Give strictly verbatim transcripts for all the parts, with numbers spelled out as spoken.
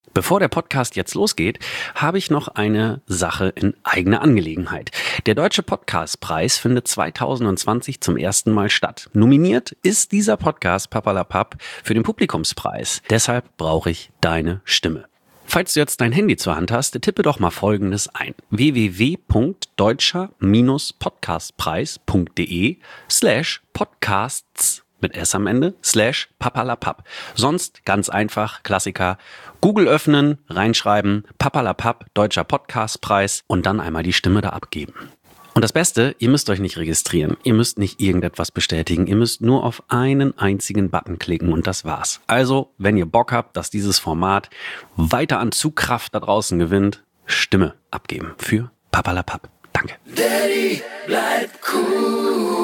Bevor der Podcast jetzt losgeht, habe ich noch eine Sache in eigener Angelegenheit. Der Deutsche Podcastpreis findet zwanzig zwanzig zum ersten Mal statt. Nominiert ist dieser Podcast Papperlapapp für den Publikumspreis. Deshalb brauche ich deine Stimme. Falls du jetzt dein Handy zur Hand hast, tippe doch mal Folgendes ein. w w w punkt deutscher podcastpreis punkt de slash podcasts mit S am Ende, slash Papperlapapp. Sonst ganz einfach, Klassiker, Google öffnen, reinschreiben, Papperlapapp, Deutscher Podcastpreis und dann einmal die Stimme da abgeben. Und das Beste, ihr müsst euch nicht registrieren, ihr müsst nicht irgendetwas bestätigen, ihr müsst nur auf einen einzigen Button klicken und das war's. Also, wenn ihr Bock habt, dass dieses Format weiter an Zugkraft da draußen gewinnt, Stimme abgeben für Papperlapapp. Danke. Daddy, bleib cool.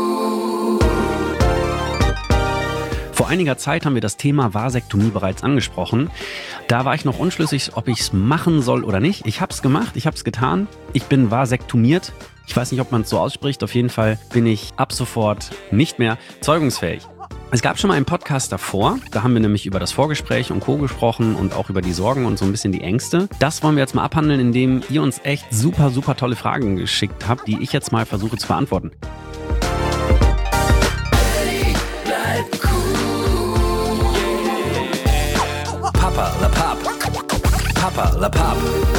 Vor einiger Zeit haben wir das Thema Vasektomie bereits angesprochen. Da war ich noch unschlüssig, ob ich es machen soll oder nicht. Ich habe es gemacht, ich habe es getan. Ich bin vasektomiert. Ich weiß nicht, ob man es so ausspricht. Auf jeden Fall bin ich ab sofort nicht mehr zeugungsfähig. Es gab schon mal einen Podcast davor, da haben wir nämlich über das Vorgespräch und Co. gesprochen und auch über die Sorgen und so ein bisschen die Ängste. Das wollen wir jetzt mal abhandeln, indem ihr uns echt super, super tolle Fragen geschickt habt, die ich jetzt mal versuche zu beantworten. Daddy, bleib cool. Papperlapapp. Papperlapapp.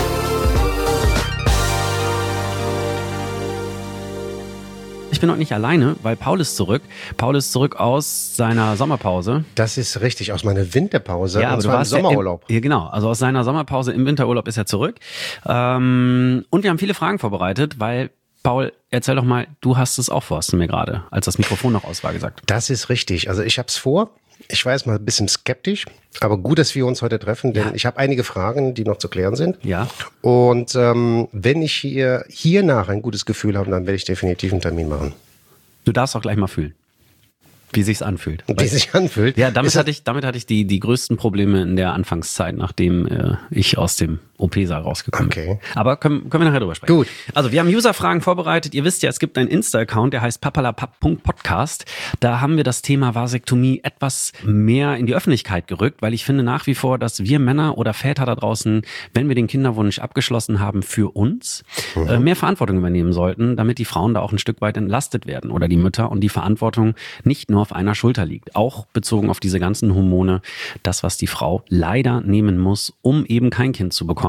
Ich bin heute nicht alleine, weil Paul ist zurück. Paul ist zurück aus seiner Sommerpause. Das ist richtig, aus meiner Winterpause, Ja, und aber du zwar im warst ja Sommerurlaub. Im, ja, genau, also aus seiner Sommerpause im Winterurlaub ist er zurück. Ähm, und wir haben viele Fragen vorbereitet, weil, Paul, erzähl doch mal, du hast es auch vor, hast du mir gerade, als das Mikrofon noch aus war, gesagt. Das ist richtig, also ich habe es vor. Ich war jetzt mal ein bisschen skeptisch, aber gut, dass wir uns heute treffen, denn Ja. ich habe einige Fragen, die noch zu klären sind. Ja. Und ähm, wenn ich hier hiernach ein gutes Gefühl habe, dann werde ich definitiv einen Termin machen. Du darfst auch gleich mal fühlen, wie sich's anfühlt. Wie es sich anfühlt. Ja, damit Ist hatte ich, damit hatte ich die, die größten Probleme in der Anfangszeit, nachdem äh, ich aus dem O P-Saal rausgekommen Okay. bin. Aber können, können wir nachher drüber sprechen. Gut. Also wir haben User-Fragen vorbereitet. Ihr wisst ja, es gibt einen Insta-Account, der heißt papperlapapp punkt podcast. Da haben wir das Thema Vasektomie etwas mehr in die Öffentlichkeit gerückt, weil ich finde nach wie vor, dass wir Männer oder Väter da draußen, wenn wir den Kinderwunsch abgeschlossen haben, für uns Mhm. äh, mehr Verantwortung übernehmen sollten, damit die Frauen da auch ein Stück weit entlastet werden oder die Mütter und die Verantwortung nicht nur auf einer Schulter liegt. Auch bezogen auf diese ganzen Hormone, das, was die Frau leider nehmen muss, um eben kein Kind zu bekommen.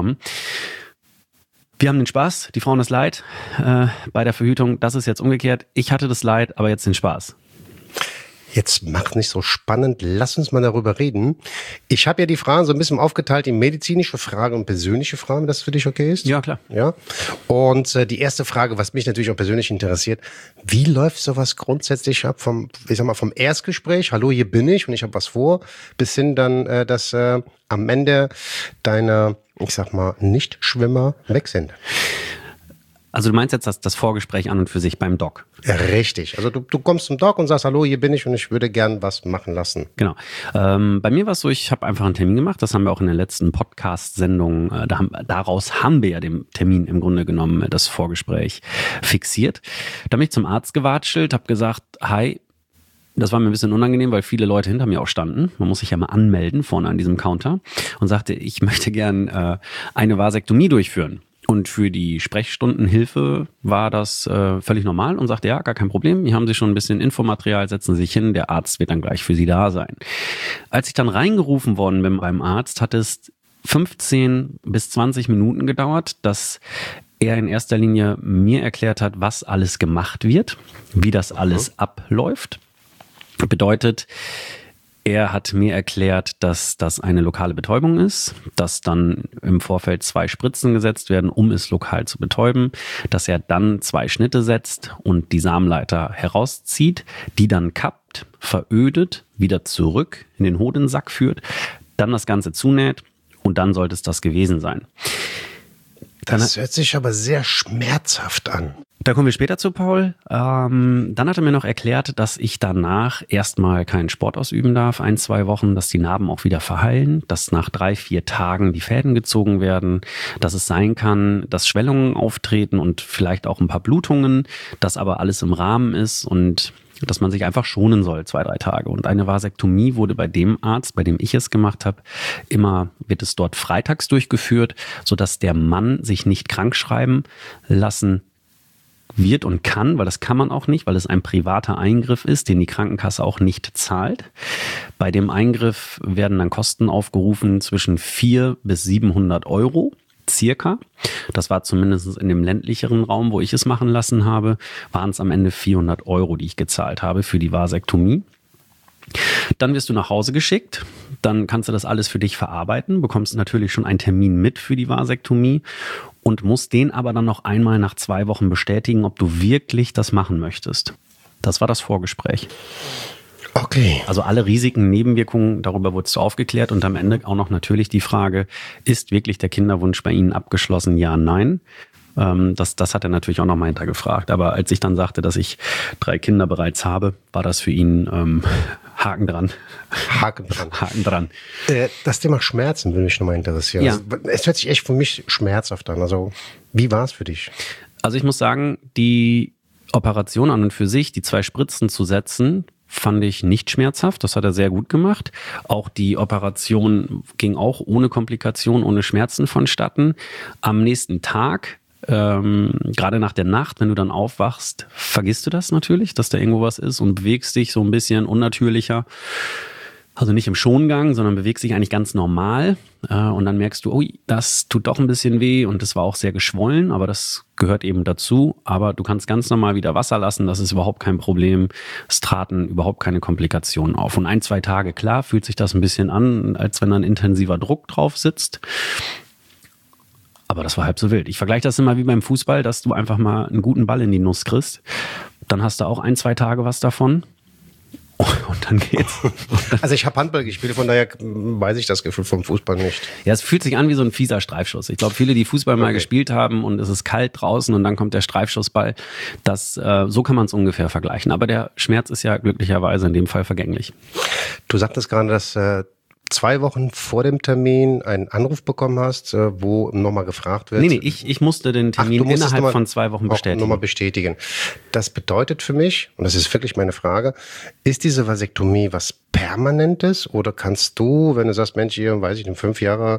Wir haben den Spaß, die Frauen das Leid äh, bei der Verhütung. Das ist jetzt umgekehrt. Ich hatte das Leid, aber jetzt den Spaß. Jetzt mach nicht so spannend, lass uns mal darüber reden. Ich habe ja die Fragen so ein bisschen aufgeteilt in medizinische Fragen und persönliche Fragen, wenn das für dich okay ist. Ja, klar. Ja. Und äh, die erste Frage, was mich natürlich auch persönlich interessiert, wie läuft sowas grundsätzlich ab vom, ich sag mal, vom Erstgespräch, hallo, hier bin ich und ich habe was vor, bis hin dann, äh, dass äh, am Ende deine, ich sag mal, Nichtschwimmer weg sind. Also du meinst jetzt das, das Vorgespräch an und für sich beim Doc? Ja, richtig. Also du, du kommst zum Doc und sagst, hallo, hier bin ich und ich würde gern was machen lassen. Genau. Ähm, bei mir war es so, ich habe einfach einen Termin gemacht. Das haben wir auch in der letzten Podcast-Sendung, äh, da haben, daraus haben wir ja den Termin im Grunde genommen, äh, das Vorgespräch fixiert. Da bin ich zum Arzt gewatschelt, habe gesagt, hi, das war mir ein bisschen unangenehm, weil viele Leute hinter mir auch standen. Man muss sich ja mal anmelden vorne an diesem Counter und sagte, ich möchte gern äh, eine Vasektomie durchführen. Und für die Sprechstundenhilfe war das äh, völlig normal und sagte, ja, gar kein Problem. Hier haben Sie schon ein bisschen Infomaterial, setzen Sie sich hin, der Arzt wird dann gleich für Sie da sein. Als ich dann reingerufen worden bin beim Arzt, hat es fünfzehn bis zwanzig Minuten gedauert, dass er in erster Linie mir erklärt hat, was alles gemacht wird, wie das alles abläuft. Bedeutet, er hat mir erklärt, dass das eine lokale Betäubung ist, dass dann im Vorfeld zwei Spritzen gesetzt werden, um es lokal zu betäuben, dass er dann zwei Schnitte setzt und die Samenleiter herauszieht, die dann kappt, verödet, wieder zurück in den Hodensack führt, dann das Ganze zunäht und dann sollte es das gewesen sein. Das hört sich aber sehr schmerzhaft an. Da kommen wir später zu, Paul. Ähm, dann hat er mir noch erklärt, dass ich danach erstmal keinen Sport ausüben darf, ein, zwei Wochen, dass die Narben auch wieder verheilen, dass nach drei, vier Tagen die Fäden gezogen werden, dass es sein kann, dass Schwellungen auftreten und vielleicht auch ein paar Blutungen, dass aber alles im Rahmen ist und dass man sich einfach schonen soll, zwei, drei Tage. Und eine Vasektomie wurde bei dem Arzt, bei dem ich es gemacht habe, immer, wird es dort freitags durchgeführt, sodass der Mann sich nicht krank schreiben lassen wird und kann, weil das kann man auch nicht, weil es ein privater Eingriff ist, den die Krankenkasse auch nicht zahlt. Bei dem Eingriff werden dann Kosten aufgerufen zwischen vierhundert bis siebenhundert Euro. Circa. Das war zumindest in dem ländlicheren Raum, wo ich es machen lassen habe, waren es am Ende vierhundert Euro, die ich gezahlt habe für die Vasektomie. Dann wirst du nach Hause geschickt, dann kannst du das alles für dich verarbeiten, bekommst natürlich schon einen Termin mit für die Vasektomie und musst den aber dann noch einmal nach zwei Wochen bestätigen, ob du wirklich das machen möchtest. Das war das Vorgespräch. Okay. Also alle Risiken, Nebenwirkungen, darüber wurdest du aufgeklärt und am Ende auch noch natürlich die Frage, ist wirklich der Kinderwunsch bei Ihnen abgeschlossen? Ja, nein. Ähm, das, das hat er natürlich auch noch mal hintergefragt. Aber als ich dann sagte, dass ich drei Kinder bereits habe, war das für ihn ähm, Haken dran. Haken dran. Haken dran. Äh, das Thema Schmerzen würde mich nochmal interessieren. Ja. Also, es hört sich echt für mich schmerzhaft an. Also wie war es für dich? Also ich muss sagen, die Operation an und für sich, die zwei Spritzen zu setzen, fand ich nicht schmerzhaft. Das hat er sehr gut gemacht. Auch die Operation ging auch ohne Komplikation, ohne Schmerzen vonstatten. Am nächsten Tag, ähm, gerade nach der Nacht, wenn du dann aufwachst, vergisst du das natürlich, dass da irgendwo was ist und bewegst dich so ein bisschen unnatürlicher. Also nicht im Schongang, sondern bewegst dich eigentlich ganz normal. Und dann merkst du, ui, das tut doch ein bisschen weh und das war auch sehr geschwollen, aber das gehört eben dazu. Aber du kannst ganz normal wieder Wasser lassen, das ist überhaupt kein Problem. Es traten überhaupt keine Komplikationen auf. Und ein, zwei Tage, klar, fühlt sich das ein bisschen an, als wenn da ein intensiver Druck drauf sitzt. Aber das war halb so wild. Ich vergleiche das immer wie beim Fußball, dass du einfach mal einen guten Ball in die Nuss kriegst. Dann hast du auch ein, zwei Tage was davon. Und dann geht's. Also ich habe Handball gespielt, von daher weiß ich das Gefühl vom Fußball nicht. Ja, es fühlt sich an wie so ein fieser Streifschuss. Ich glaube, viele, die Fußball mal Okay. gespielt haben und es ist kalt draußen und dann kommt der Streifschussball, das, äh, so kann man es ungefähr vergleichen. Aber der Schmerz ist ja glücklicherweise in dem Fall vergänglich. Du sagtest gerade, dass äh, zwei Wochen vor dem Termin einen Anruf bekommen hast, äh, wo nochmal gefragt wird. Nee, nee, ich, ich musste den Termin Ach, du musst es innerhalb noch mal- von zwei Wochen auch bestätigen. Nochmal bestätigen. Das bedeutet für mich, und das ist wirklich meine Frage, ist diese Vasektomie was Permanentes oder kannst du, wenn du sagst, Mensch, hier, weiß ich, in fünf Jahre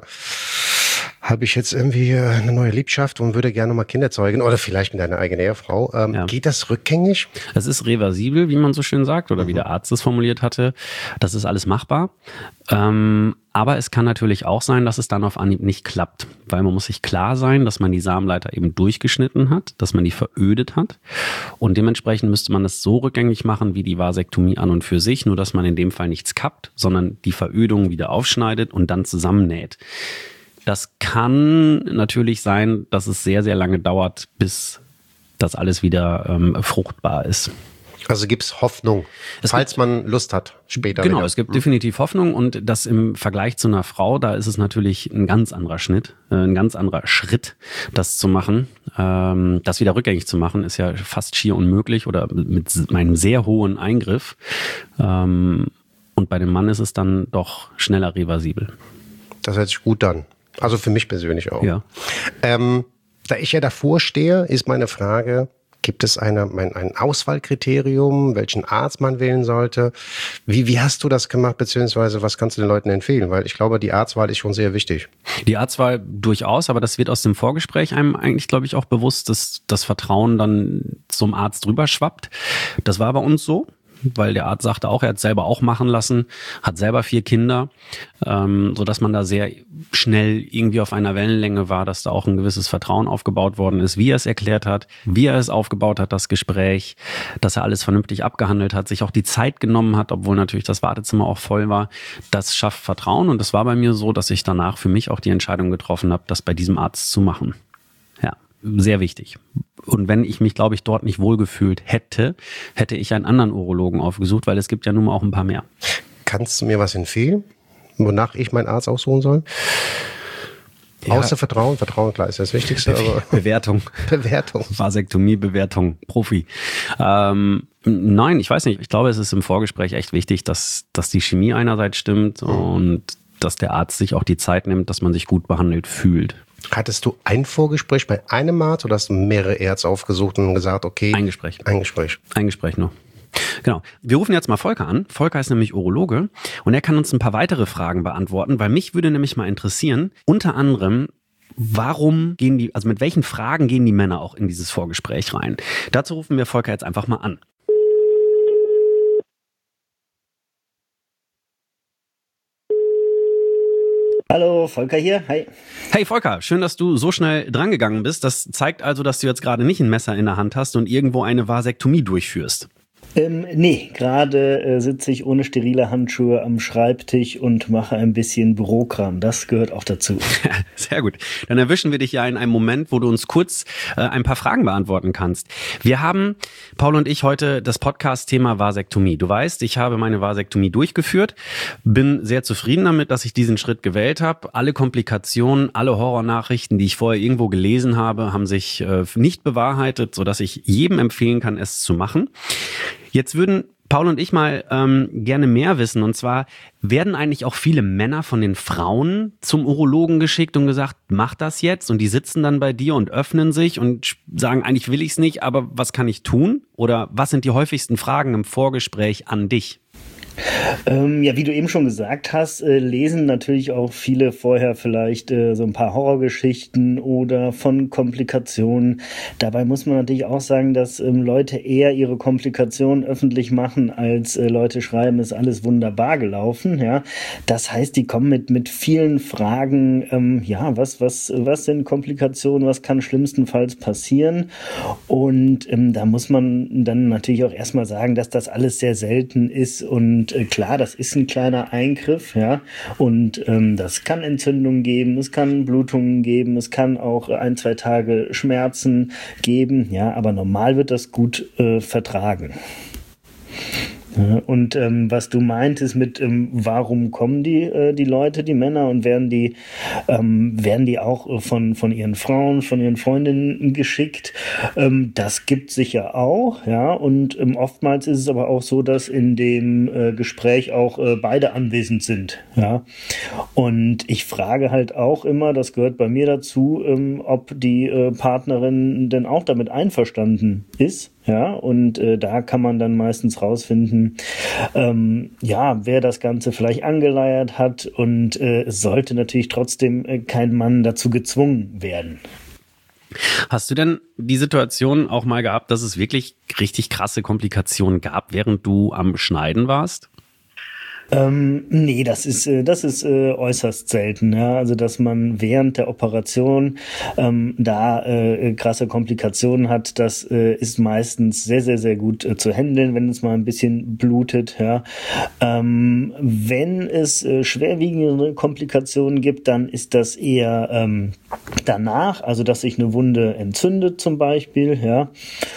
habe ich jetzt irgendwie äh, eine neue Liebschaft und würde gerne mal Kinder zeugen oder vielleicht mit deiner eigenen Ehefrau, ähm, Ja. geht das rückgängig? Es ist reversibel, wie man so schön sagt, oder wie der Arzt es formuliert hatte. Das ist alles machbar. Ähm, aber es kann natürlich auch sein, dass es dann auf Anhieb nicht klappt. Weil man muss sich klar sein, dass man die Samenleiter eben durchgeschnitten hat, dass man die verödet hat. Und dementsprechend müsste man es so rückgängig machen, wie die Vasektomie an und für sich. Nur, dass man in dem Fall nichts kappt, sondern die Verödung wieder aufschneidet und dann zusammennäht. Das kann natürlich sein, dass es sehr, sehr lange dauert, bis das alles wieder ähm, fruchtbar ist. Also gibt's Hoffnung, Es falls man Lust hat, später Genau, wieder. es gibt definitiv Hoffnung und das im Vergleich zu einer Frau, da ist es natürlich ein ganz anderer Schnitt, äh, ein ganz anderer Schritt, das zu machen. Ähm, das wieder rückgängig zu machen, ist ja fast schier unmöglich oder mit meinem sehr hohen Eingriff. Ähm, und bei dem Mann ist es dann doch schneller reversibel. Das hört sich gut an. Also für mich persönlich auch. Ja. Ähm, da ich ja davor stehe, ist meine Frage, gibt es eine, ein, ein Auswahlkriterium, welchen Arzt man wählen sollte? Wie, wie hast du das gemacht, beziehungsweise was kannst du den Leuten empfehlen? Weil ich glaube, die Arztwahl ist schon sehr wichtig. Die Arztwahl durchaus, aber das wird aus dem Vorgespräch einem eigentlich, glaube ich, auch bewusst, dass das Vertrauen dann zum Arzt drüber schwappt. Das war bei uns so, weil der Arzt sagte auch, er hat selber auch machen lassen, hat selber vier Kinder, ähm, sodass man da sehr schnell irgendwie auf einer Wellenlänge war, dass da auch ein gewisses Vertrauen aufgebaut worden ist, wie er es erklärt hat, wie er es aufgebaut hat, das Gespräch, dass er alles vernünftig abgehandelt hat, sich auch die Zeit genommen hat, obwohl natürlich das Wartezimmer auch voll war. Das schafft Vertrauen und es war bei mir so, dass ich danach für mich auch die Entscheidung getroffen habe, das bei diesem Arzt zu machen. Ja, sehr wichtig. Und wenn ich mich, glaube ich, dort nicht wohlgefühlt hätte, hätte ich einen anderen Urologen aufgesucht, weil es gibt ja nun mal auch ein paar mehr. Kannst du mir was empfehlen, wonach ich meinen Arzt aussuchen soll? Ja. Außer Vertrauen. Vertrauen, klar, ist das Wichtigste, aber Bewertung. Bewertung. Vasektomie, Bewertung, Profi. Ähm, nein, ich weiß nicht. Ich glaube, es ist im Vorgespräch echt wichtig, dass, dass die Chemie einerseits stimmt und dass der Arzt sich auch die Zeit nimmt, dass man sich gut behandelt fühlt. Hattest du ein Vorgespräch bei einem Arzt oder hast du mehrere Ärzte aufgesucht und gesagt, okay. Ein Gespräch. Ein Gespräch. Ein Gespräch nur. Genau. Wir rufen jetzt mal Volker an. Volker ist nämlich Urologe und er kann uns ein paar weitere Fragen beantworten, weil mich würde nämlich mal interessieren, unter anderem, warum gehen die, also mit welchen Fragen gehen die Männer auch in dieses Vorgespräch rein? Dazu rufen wir Volker jetzt einfach mal an. Hallo, Volker hier. Hi. Hey Volker, schön, dass du so schnell drangegangen bist. Das zeigt also, dass du jetzt gerade nicht ein Messer in der Hand hast und irgendwo eine Vasektomie durchführst. Ähm, nee, gerade äh, sitze ich ohne sterile Handschuhe am Schreibtisch und mache ein bisschen Bürokram. Das gehört auch dazu. Sehr gut. Dann erwischen wir dich ja in einem Moment, wo du uns kurz äh, ein paar Fragen beantworten kannst. Wir haben, Paul und ich, heute das Podcast-Thema Vasektomie. Du weißt, ich habe meine Vasektomie durchgeführt, bin sehr zufrieden damit, dass ich diesen Schritt gewählt habe. Alle Komplikationen, alle Horrornachrichten, die ich vorher irgendwo gelesen habe, haben sich äh, nicht bewahrheitet, sodass ich jedem empfehlen kann, es zu machen. Jetzt würden Paul und ich mal ähm, gerne mehr wissen. Und zwar, werden eigentlich auch viele Männer von den Frauen zum Urologen geschickt und gesagt, mach das jetzt? Und die sitzen dann bei dir und öffnen sich und sagen, eigentlich will ich es nicht, aber was kann ich tun? Oder was sind die häufigsten Fragen im Vorgespräch an dich? Ähm, ja, wie du eben schon gesagt hast, äh, lesen natürlich auch viele vorher vielleicht äh, so ein paar Horrorgeschichten oder von Komplikationen. Dabei muss man natürlich auch sagen, dass ähm, Leute eher ihre Komplikationen öffentlich machen, als äh, Leute schreiben, ist alles wunderbar gelaufen. Ja, das heißt, die kommen mit mit vielen Fragen. Ähm, ja, was was was sind Komplikationen? Was kann schlimmstenfalls passieren? Und ähm, da muss man dann natürlich auch erstmal sagen, dass das alles sehr selten ist und Und äh, klar, das ist ein kleiner Eingriff, ja, und ähm, das kann Entzündungen geben, es kann Blutungen geben, es kann auch ein, zwei Tage Schmerzen geben, ja, aber normal wird das gut äh, vertragen. Ja, und ähm, was du meintest mit, ähm, warum kommen die äh, die Leute, die Männer, und werden die ähm, werden die auch äh, von von ihren Frauen, von ihren Freundinnen geschickt? Ähm, das gibt sicher auch, ja. Und ähm, oftmals ist es aber auch so, dass in dem äh, Gespräch auch äh, beide anwesend sind, ja. Und ich frage halt auch immer, das gehört bei mir dazu, ähm, ob die äh, Partnerin denn auch damit einverstanden ist. Ja, und äh, da kann man dann meistens rausfinden, ähm, ja, wer das Ganze vielleicht angeleiert hat, und äh, es sollte natürlich trotzdem äh, kein Mann dazu gezwungen werden. Hast du denn die Situation auch mal gehabt, dass es wirklich richtig krasse Komplikationen gab, während du am Schneiden warst? Ähm, nee, das ist äh, das ist äh, äußerst selten, ja, also dass man während der Operation ähm, da äh, krasse Komplikationen hat, das äh, ist meistens sehr, sehr, sehr gut äh, zu handeln, wenn es mal ein bisschen blutet, ja. Ähm, wenn es äh, schwerwiegende Komplikationen gibt, dann ist das eher ähm, danach, also dass sich eine Wunde entzündet zum Beispiel, ja,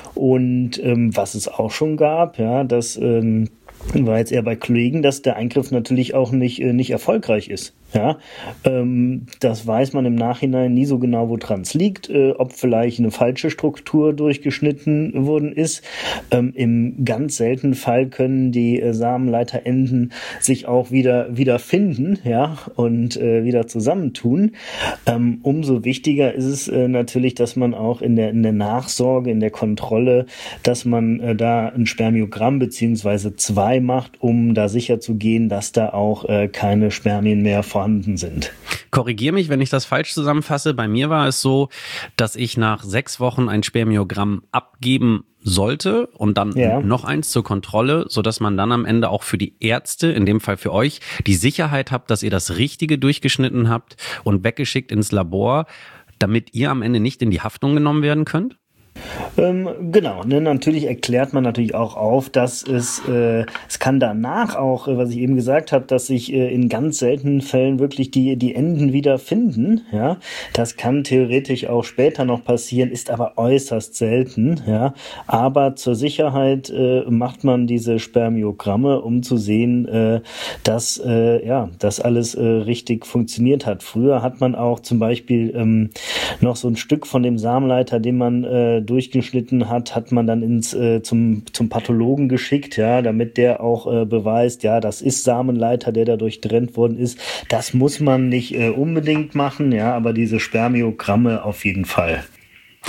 und ähm, was es auch schon gab, ja, dass ähm, war jetzt eher bei Kollegen, dass der Eingriff natürlich auch nicht äh, nicht erfolgreich ist. Ja, ähm, das weiß man im Nachhinein nie so genau, woran es liegt, äh, ob vielleicht eine falsche Struktur durchgeschnitten worden ist. Ähm, Im ganz seltenen Fall können die äh, Samenleiterenden sich auch wieder wieder finden, ja, und äh, wieder zusammentun. Ähm, umso wichtiger ist es äh, natürlich, dass man auch in der in der Nachsorge, in der Kontrolle, dass man äh, da ein Spermiogramm beziehungsweise zwei macht, um da sicher zu gehen, dass da auch äh, keine Spermien mehr vorhanden sind. Korrigier mich, wenn ich das falsch zusammenfasse. Bei mir war es so, dass ich nach sechs Wochen ein Spermiogramm abgeben sollte und dann ja. noch eins zur Kontrolle, sodass man dann am Ende auch für die Ärzte, in dem Fall für euch, die Sicherheit habt, dass ihr das Richtige durchgeschnitten habt und weggeschickt ins Labor, damit ihr am Ende nicht in die Haftung genommen werden könnt? Ähm, genau, ne, natürlich erklärt man natürlich auch auf, dass es, äh, es kann danach auch, äh, was ich eben gesagt habe, dass sich äh, in ganz seltenen Fällen wirklich die, die Enden wieder finden, ja. Das kann theoretisch auch später noch passieren, ist aber äußerst selten, ja. Aber zur Sicherheit äh, macht man diese Spermiogramme, um zu sehen, äh, dass, äh, ja, dass alles äh, richtig funktioniert hat. Früher hat man auch zum Beispiel ähm, noch so ein Stück von dem Samenleiter, den man äh, durchgeschnitten hat, hat man dann ins äh, zum zum Pathologen geschickt, ja, damit der auch äh, beweist, ja, das ist Samenleiter, der dadurch getrennt worden ist. Das muss man nicht äh, unbedingt machen, ja, aber diese Spermiogramme auf jeden Fall.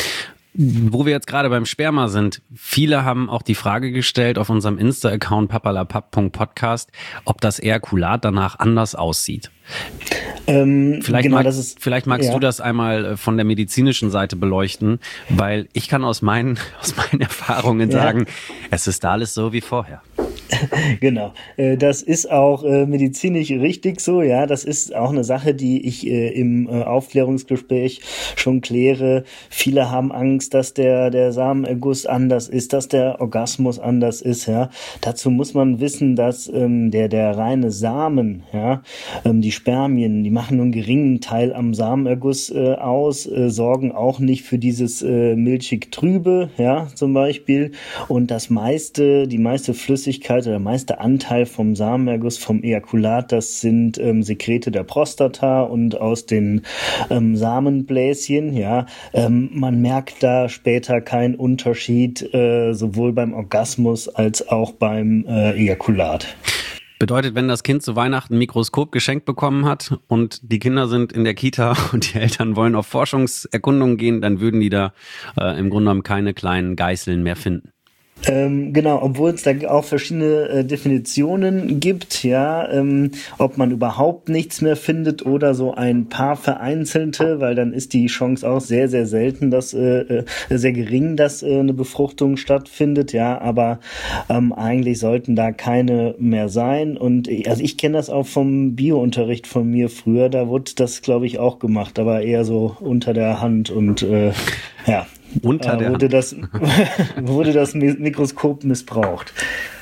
Wo wir jetzt gerade beim Sperma sind, viele haben auch die Frage gestellt auf unserem Insta-Account papalapap punkt podcast, ob das Ejakulat danach anders aussieht. Ähm, Vielleicht, genau, mag, das ist, vielleicht magst ja. du das einmal von der medizinischen Seite beleuchten, weil ich kann aus meinen, aus meinen Erfahrungen Ja. sagen, es ist alles so wie vorher. Genau, äh, das ist auch äh, medizinisch richtig so, ja, das ist auch eine Sache, die ich äh, im äh, Aufklärungsgespräch schon kläre. Viele haben Angst, dass der der Samenerguss anders ist, dass der Orgasmus anders ist, ja. Dazu muss man wissen, dass ähm, der der reine Samen, ja, ähm, die Spermien, die machen nur einen geringen Teil am Samenerguss äh, aus, äh, sorgen auch nicht für dieses äh, milchig trübe, ja, zum Beispiel, und das meiste, die meiste Flüssigkeit, der meiste Anteil vom Samenerguss, vom Ejakulat, das sind ähm, Sekrete der Prostata und aus den ähm, Samenbläschen. Ja, ähm, man merkt da später keinen Unterschied, äh, sowohl beim Orgasmus als auch beim äh, Ejakulat. Bedeutet, wenn das Kind zu Weihnachten ein Mikroskop geschenkt bekommen hat und die Kinder sind in der Kita und die Eltern wollen auf Forschungserkundungen gehen, dann würden die da äh, im Grunde genommen keine kleinen Geißeln mehr finden. Ähm, genau, obwohl es da auch verschiedene äh, Definitionen gibt, ja, ähm, ob man überhaupt nichts mehr findet oder so ein paar vereinzelte, weil dann ist die Chance auch sehr, sehr selten, dass äh, äh, sehr gering, dass äh, eine Befruchtung stattfindet, ja, aber ähm, eigentlich sollten da keine mehr sein. Und äh, also ich kenne das auch vom Biounterricht von mir früher, da wurde das, glaube ich, auch gemacht, aber eher so unter der Hand und äh, ja. Unter äh, der wurde Hand. das wurde das Mikroskop missbraucht.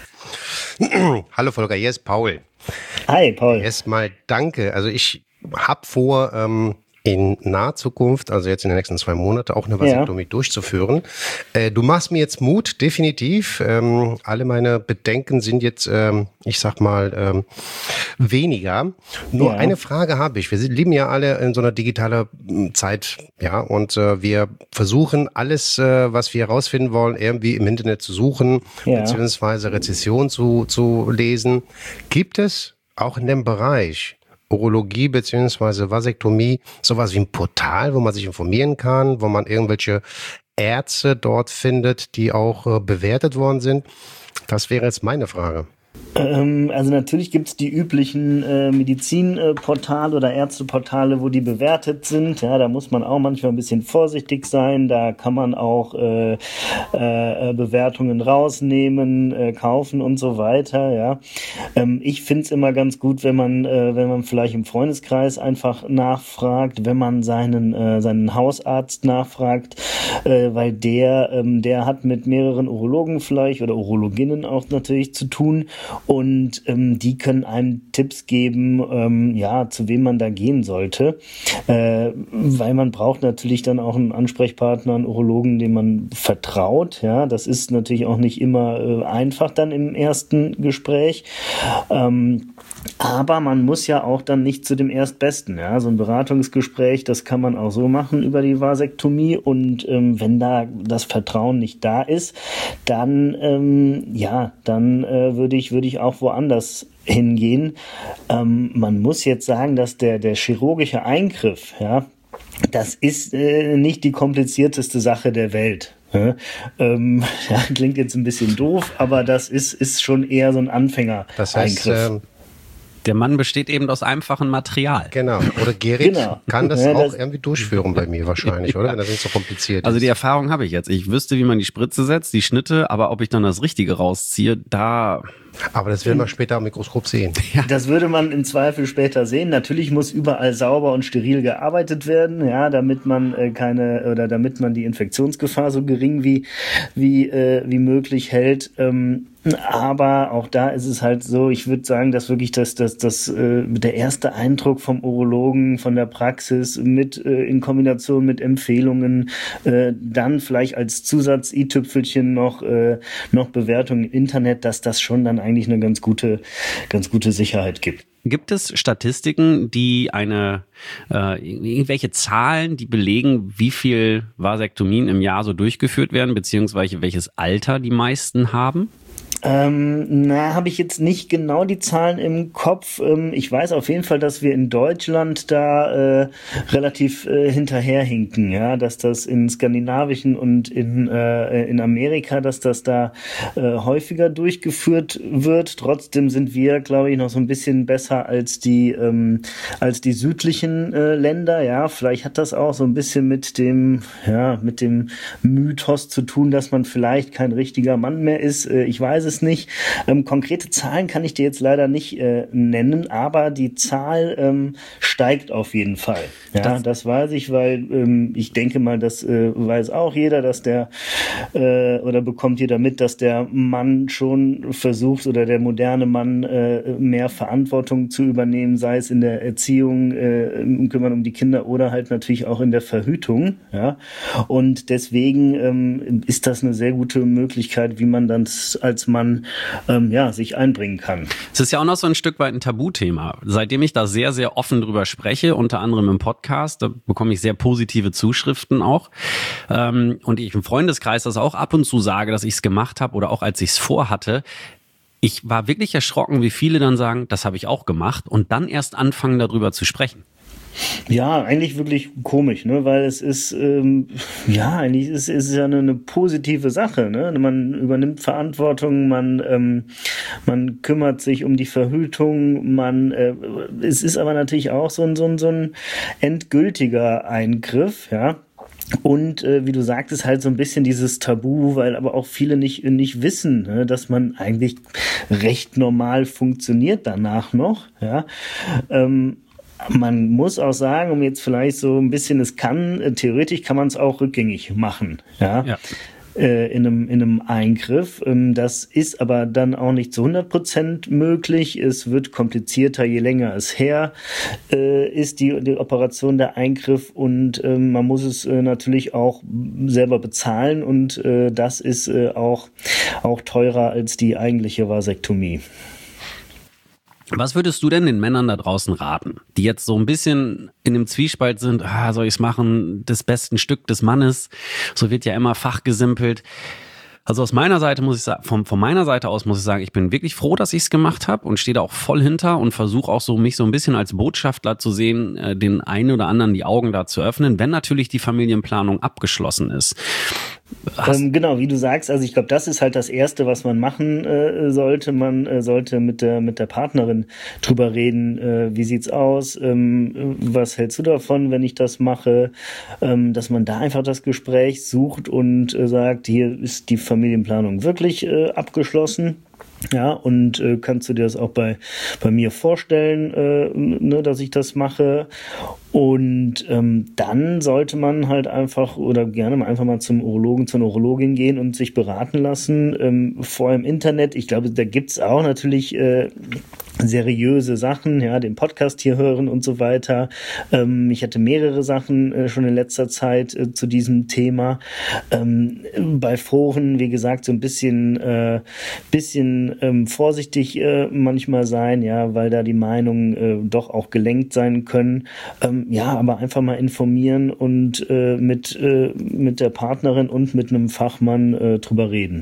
Hallo Volker, hier ist Paul. Hi, Paul. Erstmal danke. Also ich habe vor, ähm, in naher Zukunft, also jetzt in den nächsten zwei Monaten, auch eine Vasektomie ja. durchzuführen. Äh, du machst mir jetzt Mut, definitiv. Ähm, alle meine Bedenken sind jetzt, ähm, ich sag mal, ähm, weniger. Nur ja. eine Frage habe ich. Wir leben ja alle in so einer digitalen Zeit, ja, und äh, wir versuchen alles, äh, was wir herausfinden wollen, irgendwie im Internet zu suchen, ja. beziehungsweise Rezession zu, zu lesen. Gibt es auch in dem Bereich Urologie beziehungsweise Vasektomie sowas wie ein Portal, wo man sich informieren kann, wo man irgendwelche Ärzte dort findet, die auch äh, bewertet worden sind? Das wäre jetzt meine Frage. Ähm, also natürlich gibt es die üblichen äh, Medizinportale oder Ärzteportale, wo die bewertet sind. Ja, da muss man auch manchmal ein bisschen vorsichtig sein. Da kann man auch äh, äh, Bewertungen rausnehmen, äh, kaufen und so weiter. Ja, ähm, ich finde es immer ganz gut, wenn man, äh, wenn man vielleicht im Freundeskreis einfach nachfragt, wenn man seinen äh, seinen Hausarzt nachfragt, äh, weil der ähm, der hat mit mehreren Urologen vielleicht oder Urologinnen auch natürlich zu tun. Und ähm, die können einem Tipps geben, ähm, ja, zu wem man da gehen sollte, äh, weil man braucht natürlich dann auch einen Ansprechpartner, einen Urologen, dem man vertraut. Ja, das ist natürlich auch nicht immer äh, einfach dann im ersten Gespräch. Ähm, aber man muss ja auch dann nicht zu dem Erstbesten. Ja, so ein Beratungsgespräch, das kann man auch so machen über die Vasektomie. Und ähm, wenn da das Vertrauen nicht da ist, dann ähm, ja, dann äh, würde ich würde ich auch woanders hingehen. Ähm, man muss jetzt sagen, dass der der chirurgische Eingriff, ja, das ist äh, nicht die komplizierteste Sache der Welt. Ja, ähm, ja, klingt jetzt ein bisschen doof, aber das ist ist schon eher so ein Anfänger-Eingriff. Das heißt, ähm der Mann besteht eben aus einfachem Material. Genau. Oder Gerrit genau. kann das ja, auch das irgendwie durchführen bei mir wahrscheinlich, oder? Wenn das nicht so kompliziert ist. Also die Erfahrung habe ich jetzt. Ich wüsste, wie man die Spritze setzt, die Schnitte, aber ob ich dann das Richtige rausziehe, da... Aber das werden wir später am Mikroskop sehen. Ja. Das würde man im Zweifel später sehen. Natürlich muss überall sauber und steril gearbeitet werden, ja, damit man äh, keine oder damit man die Infektionsgefahr so gering wie wie äh, wie möglich hält. Ähm, aber auch da ist es halt so, ich würde sagen, dass wirklich das das das äh, der erste Eindruck vom Urologen, von der Praxis mit äh, in Kombination mit Empfehlungen, äh, dann vielleicht als Zusatz-i-Tüpfelchen noch äh, noch Bewertungen im Internet, dass das schon dann eigentlich eine ganz gute ganz gute Sicherheit gibt. Gibt es Statistiken, die eine äh, irgendwelche Zahlen, die belegen, wie viel Vasektomien im Jahr so durchgeführt werden, beziehungsweise welches Alter die meisten haben? Ähm, na, habe ich jetzt nicht genau die Zahlen im Kopf. Ähm, ich weiß auf jeden Fall, dass wir in Deutschland da äh, relativ äh, hinterherhinken, ja, dass das in skandinavischen und in äh, in Amerika, dass das da äh, häufiger durchgeführt wird. Trotzdem sind wir, glaube ich, noch so ein bisschen besser als die ähm, als die südlichen äh, Länder. Ja, vielleicht hat das auch so ein bisschen mit dem ja mit dem Mythos zu tun, dass man vielleicht kein richtiger Mann mehr ist. Äh, ich weiß es nicht. Ähm, konkrete Zahlen kann ich dir jetzt leider nicht äh, nennen, aber die Zahl ähm, steigt auf jeden Fall. Ja, das, das weiß ich, weil ähm, ich denke mal, das äh, weiß auch jeder, dass der äh, oder bekommt jeder mit, dass der Mann schon versucht oder der moderne Mann äh, mehr Verantwortung zu übernehmen, sei es in der Erziehung, äh, im Kümmern um die Kinder oder halt natürlich auch in der Verhütung. Ja, und deswegen ähm, ist das eine sehr gute Möglichkeit, wie man dann als Mann ähm, ja, sich einbringen kann. Es ist ja auch noch so ein Stück weit ein Tabuthema. Seitdem ich da sehr, sehr offen drüber spreche, unter anderem im Podcast, da bekomme ich sehr positive Zuschriften auch. Ähm, und ich im Freundeskreis das auch ab und zu sage, dass ich es gemacht habe oder auch als ich es vorhatte. Ich war wirklich erschrocken, wie viele dann sagen, das habe ich auch gemacht und dann erst anfangen, darüber zu sprechen. Ja, eigentlich wirklich komisch, ne, weil es ist, ähm, ja, eigentlich ist es ja eine, eine positive Sache, ne, man übernimmt Verantwortung, man, ähm, man kümmert sich um die Verhütung, man, äh, es ist aber natürlich auch so ein, so ein, so ein endgültiger Eingriff, ja. Und äh, wie du sagtest, halt so ein bisschen dieses Tabu, weil aber auch viele nicht nicht wissen, ne, dass man eigentlich recht normal funktioniert danach noch, ja. Ähm, Man muss auch sagen, um jetzt vielleicht so ein bisschen, es kann, äh, theoretisch kann man es auch rückgängig machen, ja, ja. Äh, in einem, in einem Eingriff. Ähm, das ist aber dann auch nicht zu hundert Prozent möglich. Es wird komplizierter, je länger es her äh, ist, die, die Operation, der Eingriff, und äh, man muss es äh, natürlich auch selber bezahlen und äh, das ist äh, auch, auch teurer als die eigentliche Vasektomie. Was würdest du denn den Männern da draußen raten, die jetzt so ein bisschen in dem Zwiespalt sind, ah, soll ich es machen, das beste Stück des Mannes, so wird ja immer fachgesimpelt. Also aus meiner Seite muss ich sagen, von, von meiner Seite aus muss ich sagen, ich bin wirklich froh, dass ich es gemacht habe und stehe da auch voll hinter und versuche auch so mich so ein bisschen als Botschafter zu sehen, äh, den einen oder anderen die Augen da zu öffnen, wenn natürlich die Familienplanung abgeschlossen ist. Ähm, genau, wie du sagst, also ich glaube, das ist halt das Erste, was man machen äh, sollte. Man äh, sollte mit der mit der Partnerin drüber reden, äh, wie sieht's aus, ähm, was hältst du davon, wenn ich das mache, ähm, dass man da einfach das Gespräch sucht und äh, sagt, hier ist die Familienplanung wirklich äh, abgeschlossen. Ja, und äh, kannst du dir das auch bei bei mir vorstellen, äh, ne, dass ich das mache? Und ähm, dann sollte man halt einfach oder gerne mal einfach mal zum Urologen, zur Urologin gehen und sich beraten lassen. Ähm, vor im Internet, ich glaube, da gibt's auch natürlich äh, seriöse Sachen, ja, den Podcast hier hören und so weiter. Ähm, ich hatte mehrere Sachen äh, schon in letzter Zeit äh, zu diesem Thema. Ähm, bei Foren, wie gesagt, so ein bisschen, äh, bisschen ähm, vorsichtig äh, manchmal sein, ja, weil da die Meinungen äh, doch auch gelenkt sein können. Ähm, ja, aber einfach mal informieren und äh, mit, äh, mit der Partnerin und mit einem Fachmann äh, drüber reden.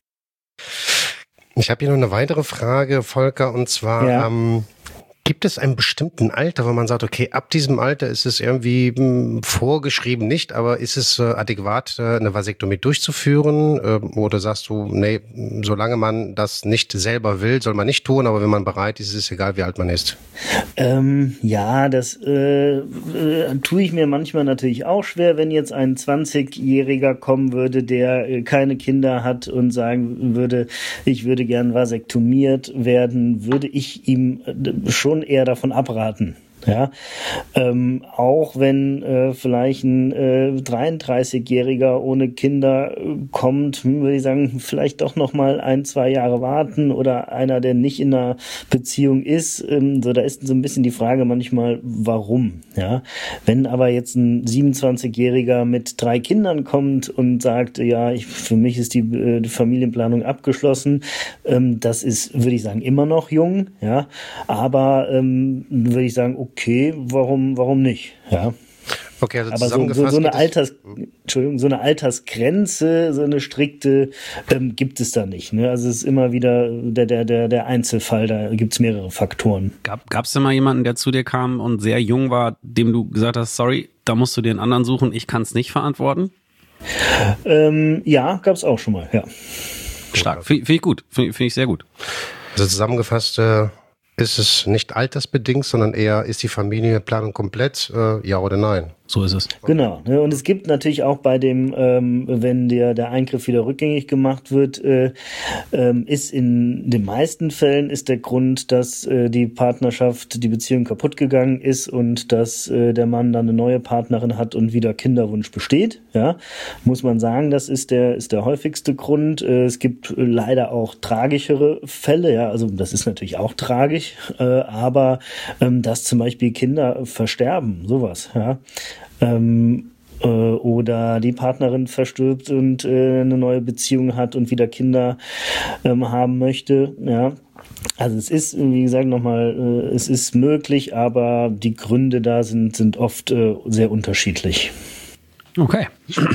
Ich habe hier noch eine weitere Frage, Volker, und zwar, ja. ähm, gibt es einen bestimmten Alter, wo man sagt, okay, ab diesem Alter ist es irgendwie mh, vorgeschrieben nicht, aber ist es äh, adäquat, äh, eine Vasektomie durchzuführen? Äh, oder sagst du, nee, solange man das nicht selber will, soll man nicht tun, aber wenn man bereit ist, ist es egal, wie alt man ist? Ähm, ja, das äh, äh, tue ich mir manchmal natürlich auch schwer, wenn jetzt ein zwanzigjähriger kommen würde, der äh, keine Kinder hat und sagen würde, ich würde gern vasektomiert werden, würde ich ihm äh, schon eher davon abraten. Ja, ähm, auch wenn äh, vielleicht ein äh, dreiunddreißigjähriger ohne Kinder äh, kommt, würde ich sagen, vielleicht doch noch mal ein, zwei Jahre warten, oder einer, der nicht in einer Beziehung ist. Ähm, so, da ist so ein bisschen die Frage manchmal, warum. Ja, wenn aber jetzt ein siebenundzwanzigjähriger mit drei Kindern kommt und sagt, ja, ich, für mich ist die, äh, die Familienplanung abgeschlossen, ähm, das ist, würde ich sagen, immer noch jung. Ja, aber ähm, würde ich sagen, okay, warum, warum nicht? Ja. Okay, also Aber so, so, zusammengefasst so eine geht es- Alters, Entschuldigung, so eine Altersgrenze, so eine strikte, ähm, gibt es da nicht. Ne? Also es ist immer wieder der, der, der, der Einzelfall, da gibt es mehrere Faktoren. Gab es denn mal jemanden, der zu dir kam und sehr jung war, dem du gesagt hast, sorry, da musst du dir einen anderen suchen, ich kann es nicht verantworten? Ähm, ja, gab es auch schon mal, ja. Stark, finde find ich gut, finde find ich sehr gut. Also zusammengefasst äh, ist es nicht altersbedingt, sondern eher ist die Familienplanung komplett, äh, ja oder nein? So ist es. Genau. Ne? Und es gibt natürlich auch bei dem, ähm, wenn der, der Eingriff wieder rückgängig gemacht wird, äh, ähm, ist in den meisten Fällen ist der Grund, dass äh, die Partnerschaft, die Beziehung kaputt gegangen ist und dass äh, der Mann dann eine neue Partnerin hat und wieder Kinderwunsch besteht. Ja, muss man sagen, das ist der, ist der häufigste Grund. Äh, es gibt leider auch tragischere Fälle. Ja, also das ist natürlich auch tragisch, äh, aber ähm, dass zum Beispiel Kinder versterben, sowas. Ja. Ähm, äh, oder die Partnerin verstirbt und äh, eine neue Beziehung hat und wieder Kinder ähm, haben möchte, ja. Also es ist, wie gesagt, nochmal, äh, es ist möglich, aber die Gründe da sind, sind oft äh, sehr unterschiedlich. Okay.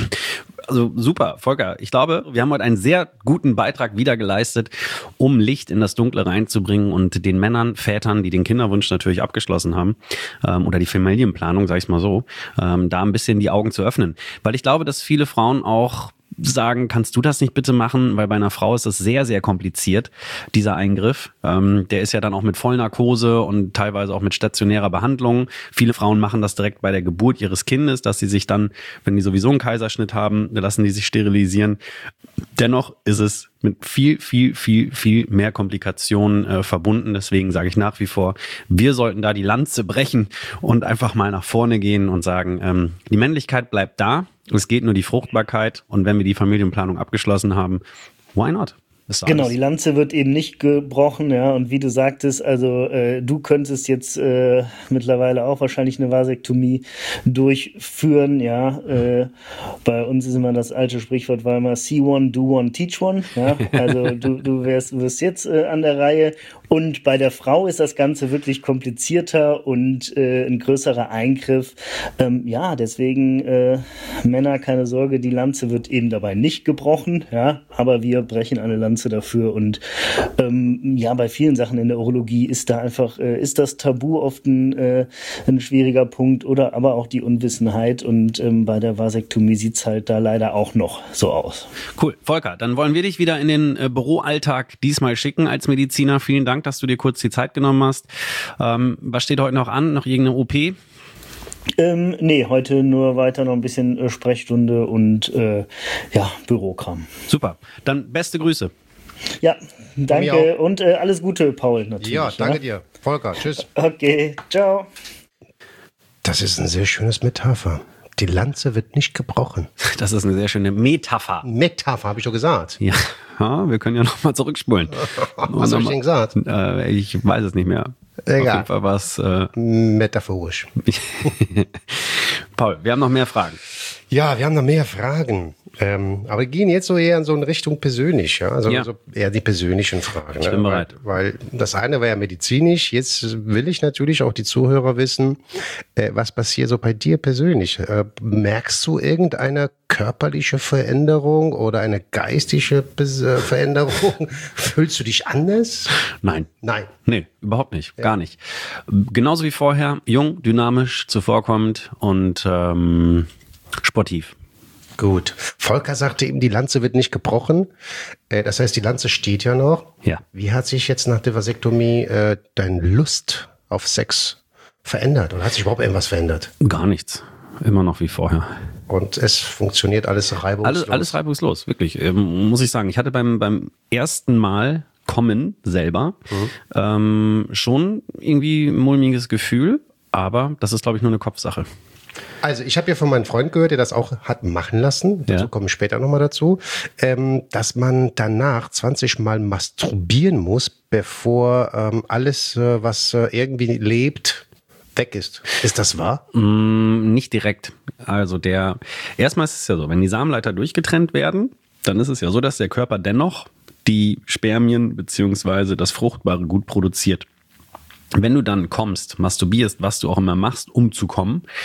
Also super, Volker. Ich glaube, wir haben heute einen sehr guten Beitrag wieder geleistet, um Licht in das Dunkle reinzubringen und den Männern, Vätern, die den Kinderwunsch natürlich abgeschlossen haben, ähm, oder die Familienplanung, sag ich mal so, ähm, da ein bisschen die Augen zu öffnen. Weil ich glaube, dass viele Frauen auch sagen, kannst du das nicht bitte machen? Weil bei einer Frau ist das sehr, sehr kompliziert, dieser Eingriff. Ähm, der ist ja dann auch mit Vollnarkose und teilweise auch mit stationärer Behandlung. Viele Frauen machen das direkt bei der Geburt ihres Kindes, dass sie sich dann, wenn die sowieso einen Kaiserschnitt haben, lassen die sich sterilisieren. Dennoch ist es mit viel, viel, viel, viel mehr Komplikationen äh, verbunden. Deswegen sage ich nach wie vor, wir sollten da die Lanze brechen und einfach mal nach vorne gehen und sagen, ähm, die Männlichkeit bleibt da. Es geht nur die Fruchtbarkeit. Und wenn wir die Familienplanung abgeschlossen haben, why not? Ist Genau, alles. die Lanze wird eben nicht gebrochen, ja, und wie du sagtest, also äh, du könntest jetzt äh, mittlerweile auch wahrscheinlich eine Vasektomie durchführen, ja, äh, bei uns ist immer das alte Sprichwort, war immer see one, do one, teach one, ja, also du, du wärst, wirst jetzt äh, an der Reihe und bei der Frau ist das Ganze wirklich komplizierter und äh, ein größerer Eingriff, ähm, ja, deswegen äh, Männer, keine Sorge, die Lanze wird eben dabei nicht gebrochen, ja, aber wir brechen eine Lanze dafür und ähm, ja, bei vielen Sachen in der Urologie ist da einfach, äh, ist das Tabu oft ein, äh, ein schwieriger Punkt oder aber auch die Unwissenheit und ähm, bei der Vasektomie sieht's halt da leider auch noch so aus. Cool. Volker, dann wollen wir dich wieder in den äh, Büroalltag diesmal schicken als Mediziner. Vielen Dank, dass du dir kurz die Zeit genommen hast. Ähm, was steht heute noch an? Noch irgendeine O P? Ähm, nee, heute nur weiter noch ein bisschen äh, Sprechstunde und äh, ja, Bürokram. Super. Dann beste Grüße. Ja, mir danke und äh, alles Gute, Paul, natürlich. Ja, danke dir. Volker, tschüss. Okay, ciao. Das ist ein sehr schönes Metapher. Die Lanze wird nicht gebrochen. Das ist eine sehr schöne Metapher. Metapher, habe ich doch gesagt. Ja, ja, wir können ja nochmal zurückspulen. Was habe ich denn gesagt? Äh, ich weiß es nicht mehr. Egal. Auf jeden Fall war es... Äh, Metaphorisch. Paul, wir haben noch mehr Fragen. Ja, wir haben noch mehr Fragen. Ähm, aber wir gehen jetzt so eher in so eine Richtung persönlich, ja. Also Ja. so eher die persönlichen Fragen. Ich bin ne? bereit. Weil, weil das eine war ja medizinisch. Jetzt will ich natürlich auch die Zuhörer wissen, äh, was passiert so bei dir persönlich? Äh, merkst du irgendeine körperliche Veränderung oder eine geistige Bes- äh, Veränderung? Fühlst du dich anders? Nein. Nein. Nee, überhaupt nicht. Gar nicht. Genauso wie vorher. Jung, dynamisch, zuvorkommend und ähm, sportiv. Gut. Volker sagte eben, die Lanze wird nicht gebrochen. Äh, das heißt, die Lanze steht ja noch. Ja. Wie hat sich jetzt nach der Vasektomie äh, deine Lust auf Sex verändert? Oder hat sich überhaupt irgendwas verändert? Gar nichts. Immer noch wie vorher. Und es funktioniert alles reibungslos? Alles, alles reibungslos, wirklich. Ähm, muss ich sagen. Ich hatte beim, beim ersten Mal kommen selber Mhm. ähm, schon irgendwie ein mulmiges Gefühl, aber das ist, glaube ich, nur eine Kopfsache. Also ich habe ja von meinem Freund gehört, der das auch hat machen lassen, dazu Ja. komme ich später nochmal dazu, ähm, dass man danach zwanzig Mal masturbieren muss, bevor ähm, alles, äh, was äh, irgendwie lebt, weg ist. Ist das wahr? Mm, nicht direkt. Also der, erstmal ist es ja so, wenn die Samenleiter durchgetrennt werden, dann ist es ja so, dass der Körper dennoch die Spermien beziehungsweise das Fruchtbare gut produziert. Wenn du dann kommst, masturbierst, was du auch immer machst, um zu kommen,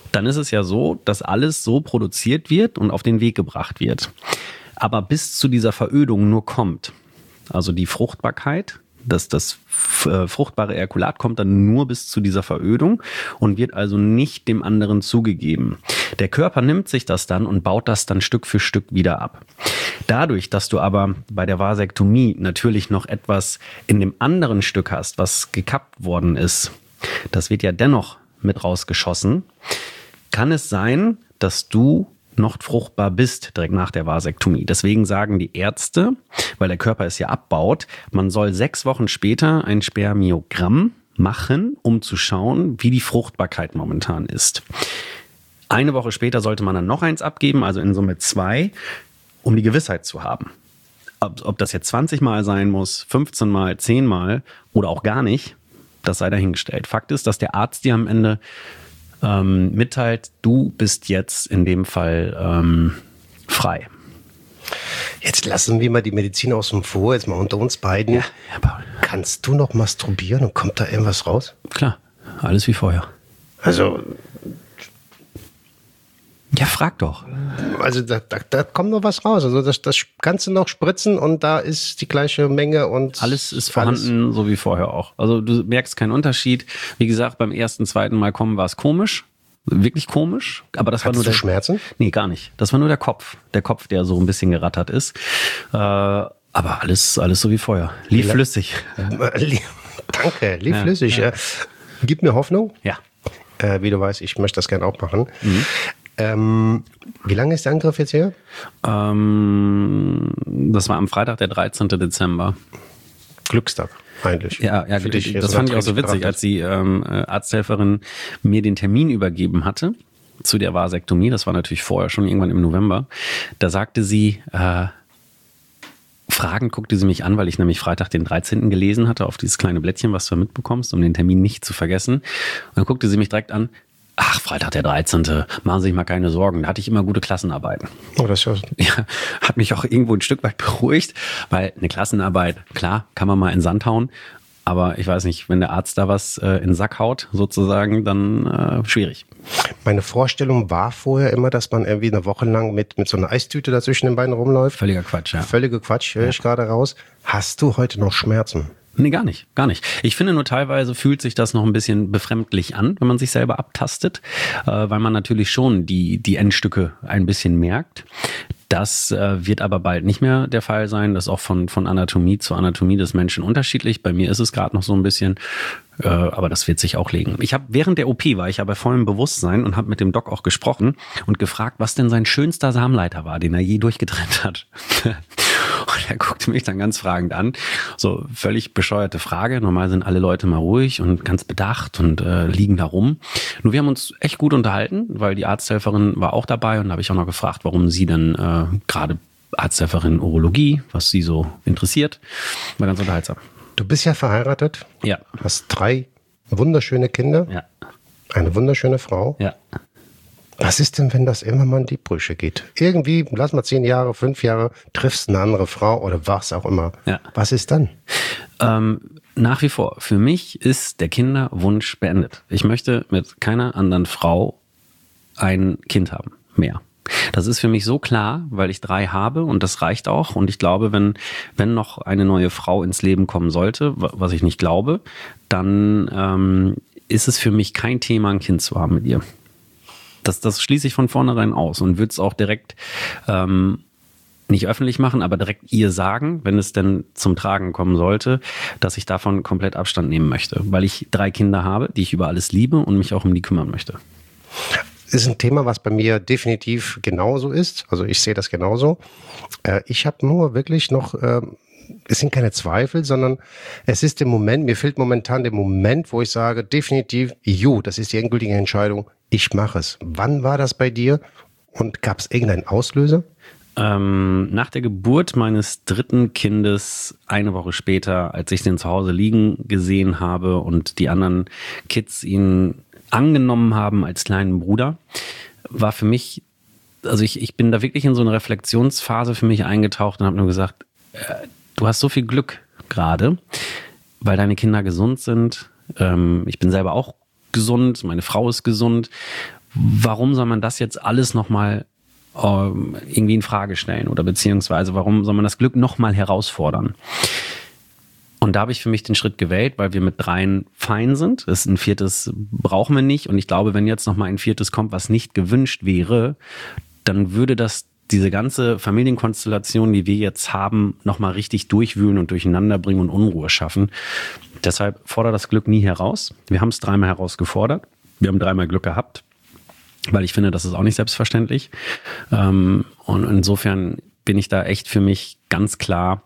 dann ist es ja so, dass alles so produziert wird und auf den Weg gebracht wird. Aber bis zu dieser Verödung nur kommt, also die Fruchtbarkeit, dass das fruchtbare Ejakulat kommt dann nur bis zu dieser Verödung und wird also nicht dem anderen zugegeben. Der Körper nimmt sich das dann und baut das dann Stück für Stück wieder ab. Dadurch, dass du aber bei der Vasektomie natürlich noch etwas in dem anderen Stück hast, was gekappt worden ist, das wird ja dennoch mit rausgeschossen, kann es sein, dass du noch fruchtbar bist direkt nach der Vasektomie. Deswegen sagen die Ärzte, weil der Körper es ja abbaut, man soll sechs Wochen später ein Spermiogramm machen, um zu schauen, wie die Fruchtbarkeit momentan ist. Eine Woche später sollte man dann noch eins abgeben, also in Summe zwei, um die Gewissheit zu haben. Ob, ob das jetzt zwanzig Mal sein muss, fünfzehn Mal, zehn Mal oder auch gar nicht, das sei dahingestellt. Fakt ist, dass der Arzt dir am Ende Ähm, mitteilt, du bist jetzt in dem Fall ähm, frei. Jetzt lassen wir mal die Medizin außen vor, jetzt mal unter uns beiden. Ja, Herr Paul. Kannst du noch masturbieren und kommt da irgendwas raus? Klar, alles wie vorher. Also, ja, frag doch. also da, da, da kommt noch was raus. Also das, das kannst du noch spritzen und da ist die gleiche Menge und Alles ist vorhanden, alles. So wie vorher auch. Also du merkst keinen Unterschied. Wie gesagt, beim ersten, zweiten Mal kommen war es komisch. Wirklich komisch. Aber das Hattest war nur du der Schmerzen? Nee, gar nicht. Das war nur der Kopf. Der Kopf, der so ein bisschen gerattert ist. Äh, aber alles, alles so wie vorher. Lief Wie flüssig. Danke, lief Ja, flüssig. ja. Gib mir Hoffnung. Ja. Äh, wie du weißt, ich möchte das gerne auch machen. Mhm. Ähm, wie lange ist der Angriff jetzt her? Ähm, das war am Freitag, der dreizehnten Dezember. Glückstag, eigentlich. Ja, ja, Für dich das fand ich auch so witzig, als die ähm, Arzthelferin mir den Termin übergeben hatte zu der Vasektomie. Das war natürlich vorher schon irgendwann im November. Da sagte sie, äh, fragend guckte sie mich an, weil ich nämlich Freitag den dreizehnten gelesen hatte, auf dieses kleine Blättchen, was du mitbekommst, um den Termin nicht zu vergessen. Und dann guckte sie mich direkt an. Ach, Freitag der dreizehnte Machen Sie sich mal keine Sorgen. Da hatte ich immer gute Klassenarbeiten. Oh, das ist ja, ja, hat mich auch irgendwo ein Stück weit beruhigt, weil eine Klassenarbeit, klar, kann man mal in den Sand hauen. Aber ich weiß nicht, wenn der Arzt da was äh, in den Sack haut, sozusagen, dann äh, schwierig. Meine Vorstellung war vorher immer, dass man irgendwie eine Woche lang mit, mit so einer Eistüte dazwischen den Beinen rumläuft. Völliger Quatsch, ja. Völliger Quatsch, höre ich gerade raus. Hast du heute noch Schmerzen? Nee, gar nicht, gar nicht. Ich finde nur teilweise fühlt sich das noch ein bisschen befremdlich an, wenn man sich selber abtastet, äh, weil man natürlich schon die, die Endstücke ein bisschen merkt. Das äh, wird aber bald nicht mehr der Fall sein. Das ist auch von, von Anatomie zu Anatomie des Menschen unterschiedlich. Bei mir ist es gerade noch so ein bisschen, äh, aber das wird sich auch legen. Ich habe während der O P war ich aber vollem Bewusstsein und habe mit dem Doc auch gesprochen und gefragt, was denn sein schönster Samenleiter war, den er je durchgetrennt hat. Und er guckte mich dann ganz fragend an. So völlig bescheuerte Frage. Normal sind alle Leute mal ruhig und ganz bedacht und äh, liegen da rum. Nur wir haben uns echt gut unterhalten, weil die Arzthelferin war auch dabei und da habe ich auch noch gefragt, warum sie dann äh, gerade Arzthelferin Urologie, was sie so interessiert. War ganz unterhaltsam. Du bist ja verheiratet. Ja. Hast drei wunderschöne Kinder. Ja. Eine wunderschöne Frau. Ja. Was ist denn, wenn das immer mal in die Brüche geht? Irgendwie, lass mal zehn Jahre, fünf Jahre, triffst eine andere Frau oder was auch immer. Ja. Was ist dann? Ähm, nach wie vor, für mich ist der Kinderwunsch beendet. Ich möchte mit keiner anderen Frau ein Kind haben. Mehr. Das ist für mich so klar, weil ich drei habe und das reicht auch. Und ich glaube, wenn, wenn noch eine neue Frau ins Leben kommen sollte, was ich nicht glaube, dann ähm, ist es für mich kein Thema, ein Kind zu haben mit ihr. Das, das schließe ich von vornherein aus und würde es auch direkt ähm, nicht öffentlich machen, aber direkt ihr sagen, wenn es denn zum Tragen kommen sollte, dass ich davon komplett Abstand nehmen möchte, weil ich drei Kinder habe, die ich über alles liebe und mich auch um die kümmern möchte. Ist ein Thema, was bei mir definitiv genauso ist. Also ich sehe das genauso. Äh, ich habe nur wirklich noch, äh, es sind keine Zweifel, sondern es ist der Moment, mir fehlt momentan der Moment, wo ich sage, definitiv, jo, das ist die endgültige Entscheidung, ich mache es. Wann war das bei dir und gab es irgendeinen Auslöser? Ähm, nach der Geburt meines dritten Kindes, eine Woche später, als ich den zu Hause liegen gesehen habe und die anderen Kids ihn angenommen haben als kleinen Bruder, war für mich, also ich, ich bin da wirklich in so eine Reflexionsphase für mich eingetaucht und habe nur gesagt, äh, du hast so viel Glück gerade, weil deine Kinder gesund sind. Ähm, ich bin selber auch gesund, meine Frau ist gesund. warum soll man das jetzt alles nochmal ähm, irgendwie in Frage stellen oder beziehungsweise warum soll man das Glück nochmal herausfordern? Und da habe ich für mich den Schritt gewählt, weil wir mit dreien fein sind. Das ein viertes brauchen wir nicht. Und ich glaube, wenn jetzt nochmal ein viertes kommt, was nicht gewünscht wäre, dann würde das diese ganze Familienkonstellation, die wir jetzt haben, nochmal richtig durchwühlen und durcheinander bringen und Unruhe schaffen. Deshalb fordert das Glück nie heraus. Wir haben es dreimal herausgefordert. Wir haben dreimal Glück gehabt, weil ich finde, das ist auch nicht selbstverständlich. Und insofern bin ich da echt für mich ganz klar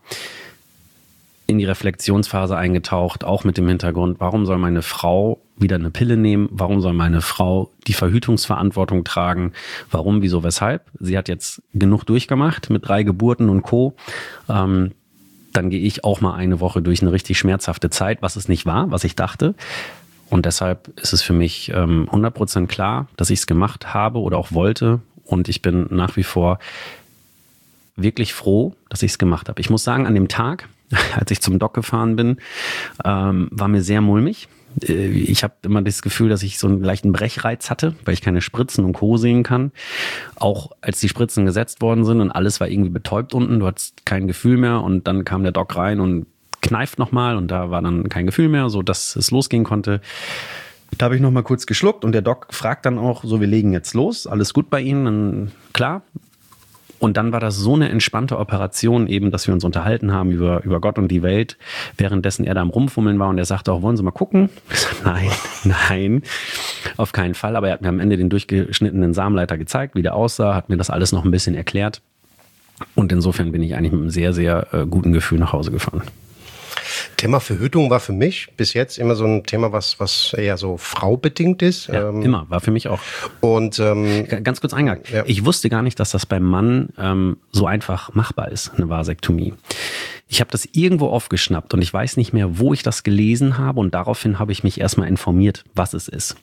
in die Reflexionsphase eingetaucht, auch mit dem Hintergrund, warum soll meine Frau wieder eine Pille nehmen? Warum soll meine Frau die Verhütungsverantwortung tragen? Warum, wieso, weshalb? Sie hat jetzt genug durchgemacht mit drei Geburten und Co. Ähm, dann gehe ich auch mal eine Woche durch eine richtig schmerzhafte Zeit, was es nicht war, was ich dachte. Und deshalb ist es für mich ähm, hundert Prozent klar, dass ich es gemacht habe oder auch wollte. Und ich bin nach wie vor wirklich froh, dass ich es gemacht habe. Ich muss sagen, an dem Tag, als ich zum Doc gefahren bin, ähm, war mir sehr mulmig. Ich habe immer das Gefühl, dass ich so einen leichten Brechreiz hatte, weil ich keine Spritzen und Co. sehen kann. Auch als die Spritzen gesetzt worden sind und alles war irgendwie betäubt unten, du hattest kein Gefühl mehr und dann kam der Doc rein und kneift nochmal und da war dann kein Gefühl mehr, so dass es losgehen konnte. Da habe ich nochmal kurz geschluckt und der Doc fragt dann auch, so wir legen jetzt los, alles gut bei Ihnen? Dann, klar. Und dann war das so eine entspannte Operation eben, dass wir uns unterhalten haben über, über Gott und die Welt, währenddessen er da am Rumfummeln war und er sagte auch, wollen Sie mal gucken? Ich sag, nein, nein, auf keinen Fall. Aber er hat mir am Ende den durchgeschnittenen Samenleiter gezeigt, wie der aussah, hat mir das alles noch ein bisschen erklärt. Und insofern bin ich eigentlich mit einem sehr, sehr äh, guten Gefühl nach Hause gefahren. Thema Verhütung war für mich bis jetzt immer so ein Thema, was, was eher so fraubedingt ist. Ja, ähm, immer, war für mich auch. Und ähm, ganz kurz eingehakt. Ja. Ich wusste gar nicht, dass das beim Mann ähm, so einfach machbar ist, eine Vasektomie. Ich habe das irgendwo aufgeschnappt und ich weiß nicht mehr, wo ich das gelesen habe und daraufhin habe ich mich erstmal informiert, was es ist.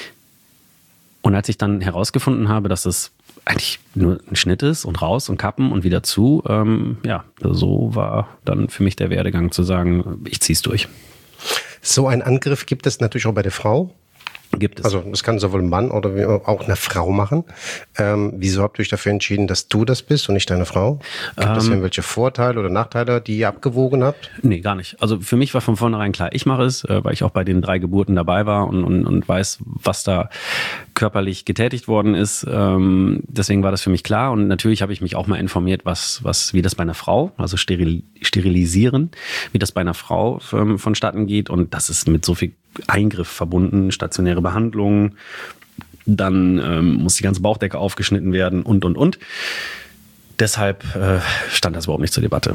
Und als ich dann herausgefunden habe, dass es eigentlich nur ein Schnitt ist und raus und kappen und wieder zu, ähm, ja, so war dann für mich der Werdegang zu sagen, ich zieh's durch. So einen Angriff gibt es natürlich auch bei der Frau. Gibt es. Also das kann sowohl ein Mann oder auch eine Frau machen. Ähm, wieso habt ihr euch dafür entschieden, dass du das bist und nicht deine Frau? Gibt es ähm, irgendwelche Vorteile oder Nachteile, die ihr abgewogen habt? Nee, gar nicht. Also für mich war von vornherein klar, ich mache es, äh, weil ich auch bei den drei Geburten dabei war und, und, und weiß, was da körperlich getätigt worden ist. Ähm, deswegen war das für mich klar. Und natürlich habe ich mich auch mal informiert, was, was, wie das bei einer Frau, also steril, sterilisieren, wie das bei einer Frau ähm, vonstatten geht. Und das ist mit so viel Eingriff verbunden, stationäre Behandlung, dann ähm, muss die ganze Bauchdecke aufgeschnitten werden und, und, und. Deshalb äh, stand das überhaupt nicht zur Debatte.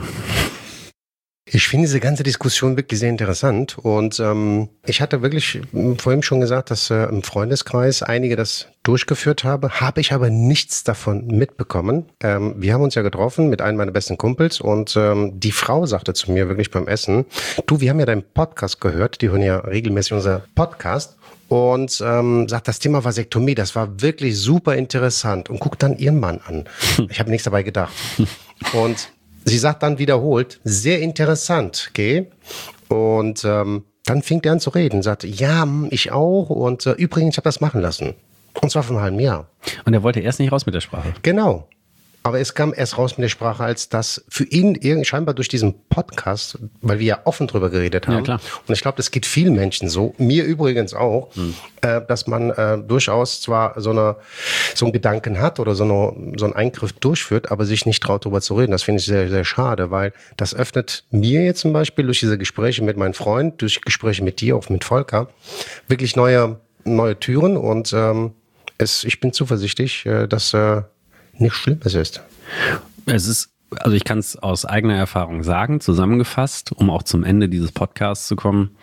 Ich finde diese ganze Diskussion wirklich sehr interessant und ähm, ich hatte wirklich vorhin schon gesagt, dass äh, im Freundeskreis einige das durchgeführt haben, habe ich aber nichts davon mitbekommen. Ähm, wir haben uns ja getroffen mit einem meiner besten Kumpels und ähm, die Frau sagte zu mir wirklich beim Essen, du, wir haben ja deinen Podcast gehört, die hören ja regelmäßig unser Podcast und ähm, sagt, das Thema Vasektomie, das war wirklich super interessant und guckt dann ihren Mann an. Ich habe nichts dabei gedacht. Und sie sagt dann wiederholt, sehr interessant, okay? Und ähm, dann fing er an zu reden, sagte, ja, ich auch und äh, übrigens, ich habe das machen lassen. Und zwar vor einem halben Jahr. Und er wollte erst nicht raus mit der Sprache. Genau. Aber es kam erst raus mit der Sprache, als das für ihn irgendwie scheinbar durch diesen Podcast, weil wir ja offen drüber geredet haben. Ja, klar. Und ich glaube, das geht vielen Menschen so, mir übrigens auch, hm. äh, dass man äh, durchaus zwar so eine so einen Gedanken hat oder so, eine, so einen Eingriff durchführt, aber sich nicht traut, darüber zu reden. Das finde ich sehr, sehr schade, weil das öffnet mir jetzt zum Beispiel durch diese Gespräche mit meinem Freund, durch Gespräche mit dir, auch mit Volker, wirklich neue neue Türen und ähm, es, ich bin zuversichtlich, äh, dass äh, nichts Schlimmes ist. Es ist, also ich kann es aus eigener Erfahrung sagen, zusammengefasst, um auch zum Ende dieses Podcasts zu kommen.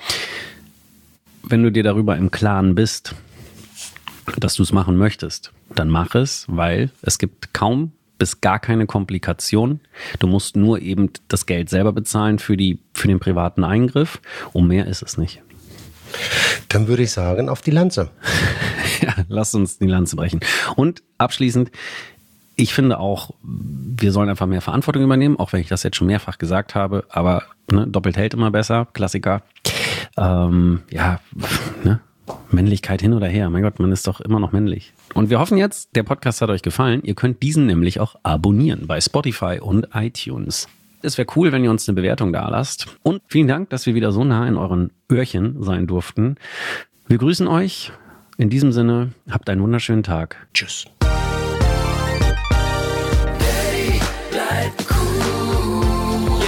Wenn du dir darüber im Klaren bist, dass du es machen möchtest, dann mach es, weil es gibt kaum bis gar keine Komplikation. Du musst nur eben das Geld selber bezahlen für die, für den privaten Eingriff. Und mehr ist es nicht. Dann würde ich sagen, auf die Lanze. Ja, lass uns die Lanze brechen. Und abschließend, ich finde auch, wir sollen einfach mehr Verantwortung übernehmen, auch wenn ich das jetzt schon mehrfach gesagt habe, aber ne, doppelt hält immer besser, Klassiker. Ähm, ja, ne? Männlichkeit hin oder her. Mein Gott, man ist doch immer noch männlich. Und wir hoffen jetzt, der Podcast hat euch gefallen. Ihr könnt diesen nämlich auch abonnieren bei Spotify und iTunes. Es wäre cool, wenn ihr uns eine Bewertung da lasst. Und vielen Dank, dass wir wieder so nah in euren Öhrchen sein durften. Wir grüßen euch. In diesem Sinne, habt einen wunderschönen Tag. Tschüss. Daddy, bleib cool.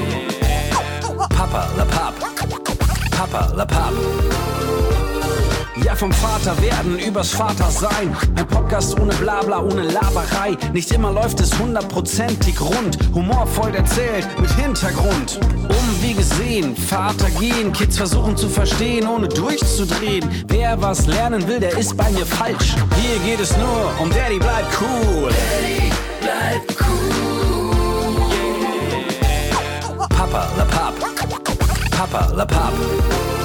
Papa la Papp, Papa la Papp. Ja, vom Vater werden übers Vater sein. Ein Podcast ohne Blabla, ohne Laberei. Nicht immer läuft es hundertprozentig rund. Humorvoll erzählt, mit Hintergrund. Umwege sehen, Vater gehen. Kids versuchen zu verstehen, ohne durchzudrehen. Wer was lernen will, der ist bei mir falsch. Hier geht es nur um Daddy, bleib cool. Daddy, bleib cool. Papa la Papp, Papa la Papp.